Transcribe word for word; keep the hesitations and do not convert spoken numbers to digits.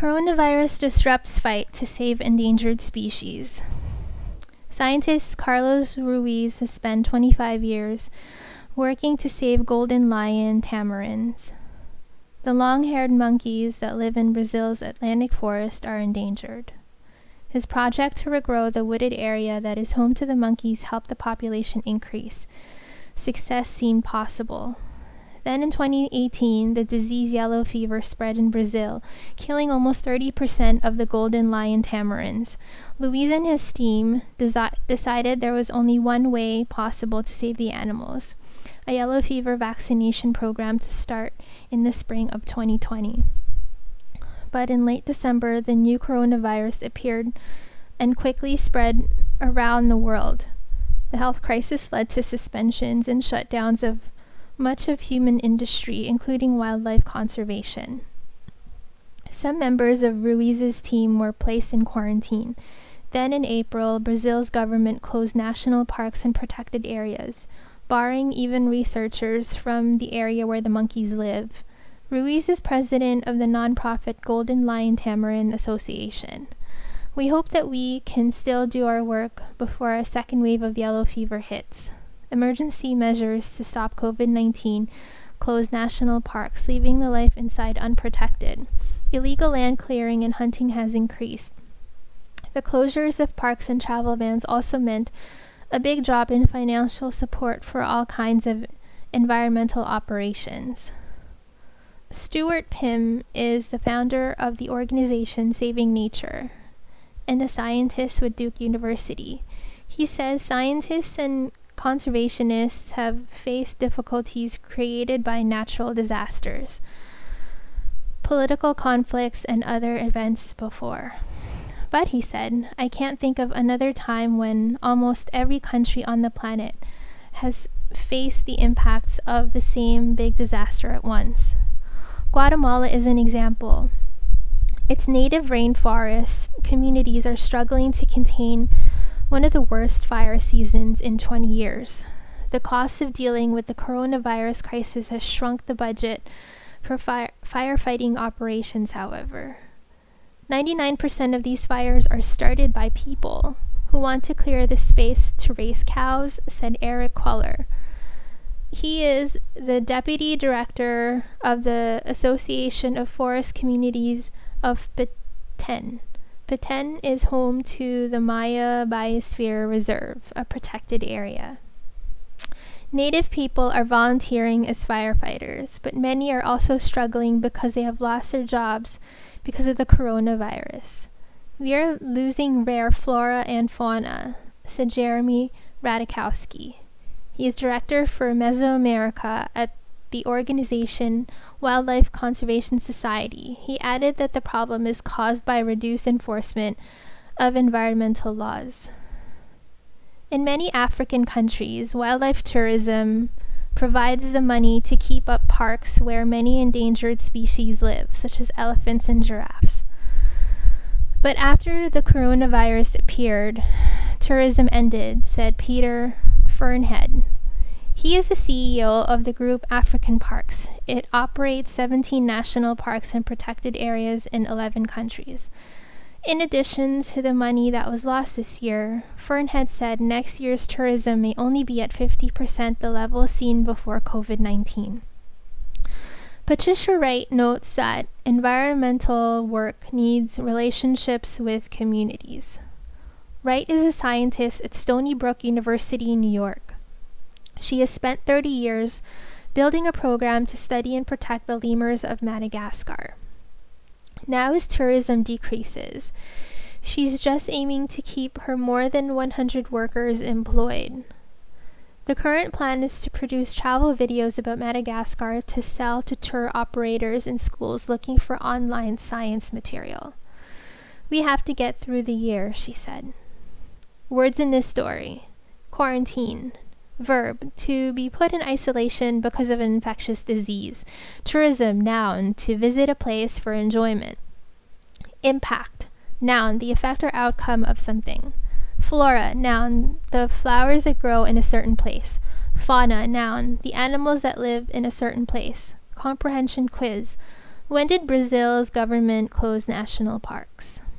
Coronavirus disrupts fight to save endangered species. Scientist Carlos Ruiz has spent twenty-five years working to save golden lion tamarins. The long-haired monkeys that live in Brazil's Atlantic forest are endangered. His project to regrow the wooded area that is home to the monkeys helped the population increase. Success seemed possible. Then in twenty eighteen, the disease yellow fever spread in Brazil, killing almost thirty percent of the golden lion tamarins. Luis and his team desi- decided there was only one way possible to save the animals: a yellow fever vaccination program to start in the spring of twenty twenty. But in late December, the new coronavirus appeared and quickly spread around the world. The health crisis led to suspensions and shutdowns of much of human industry, including wildlife conservation. Some members of Ruiz's team were placed in quarantine. Then in April, Brazil's government closed national parks and protected areas, barring even researchers from the area where the monkeys live. Ruiz is president of the nonprofit Golden Lion Tamarin Association. We hope that we can still do our work before a second wave of yellow fever hits. Emergency measures to stop covid nineteen closed national parks, leaving the life inside unprotected. Illegal land clearing and hunting has increased. The closures of parks and travel bans also meant a big drop in financial support for all kinds of environmental operations. Stuart Pym is the founder of the organization Saving Nature and a scientist with Duke University. He says scientists and conservationists have faced difficulties created by natural disasters, political conflicts, and other events before. But he said, I can't think of another time when almost every country on the planet has faced the impacts of the same big disaster at once. Guatemala is an example. Its native rainforest communities are struggling to contain one of the worst fire seasons in twenty years. The cost of dealing with the coronavirus crisis has shrunk the budget for fire- firefighting operations, however. ninety-nine percent of these fires are started by people who want to clear the space to raise cows, said Eric Queller. He is the deputy director of the Association of Forest Communities of Petén. Petén is home to the Maya Biosphere Reserve, a protected area. Native people are volunteering as firefighters, but many are also struggling because they have lost their jobs because of the coronavirus. We are losing rare flora and fauna, said Jeremy Radikowski. He is director for Mesoamerica at the organization Wildlife Conservation Society. He added that the problem is caused by reduced enforcement of environmental laws. In many African countries, wildlife tourism provides the money to keep up parks where many endangered species live, such as elephants and giraffes. But after the coronavirus appeared, tourism ended, said Peter Fernhead. He is the C E O of the group African Parks. It operates seventeen national parks and protected areas in eleven countries. In addition to the money that was lost this year, Fernhead said next year's tourism may only be at fifty percent the level seen before covid nineteen. Patricia Wright notes that environmental work needs relationships with communities. Wright is a scientist at Stony Brook University in New York. She has spent thirty years building a program to study and protect the lemurs of Madagascar. Now as tourism decreases, she's just aiming to keep her more than one hundred workers employed. The current plan is to produce travel videos about Madagascar to sell to tour operators and schools looking for online science material. We have to get through the year, she said. Words in this story. Quarantine. Verb, to be put in isolation because of an infectious disease. Tourism, noun, to visit a place for enjoyment. Impact, noun, the effect or outcome of something. Flora, noun, the flowers that grow in a certain place. Fauna, noun, the animals that live in a certain place. Comprehension quiz. When did Brazil's government close national parks?